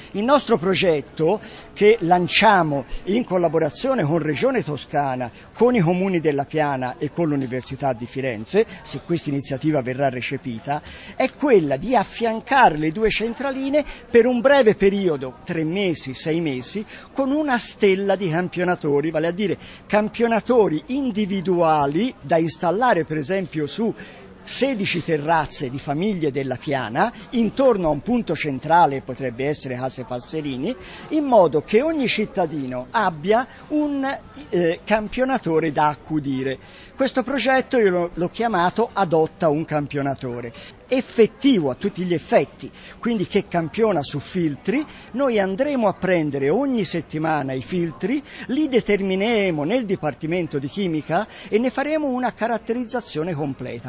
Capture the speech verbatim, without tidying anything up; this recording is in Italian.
Il nostro progetto, che lanciamo in collaborazione con Regione Toscana, con i comuni della Piana e con l'Università di Firenze, se questa iniziativa verrà recepita, è quella di affiancare le due centraline per un breve periodo, tre mesi, sei mesi, con una stella di campionatori, vale a dire campionatori individuali da installare per esempio su sedici terrazze di famiglie della Piana, intorno a un punto centrale, potrebbe essere Case Passerini, in modo che ogni cittadino abbia un eh, campionatore da accudire. Questo progetto io l'ho, l'ho chiamato Adotta un campionatore, effettivo a tutti gli effetti, quindi che campiona su filtri. Noi andremo a prendere ogni settimana i filtri, li determineremo nel Dipartimento di Chimica e ne faremo una caratterizzazione completa.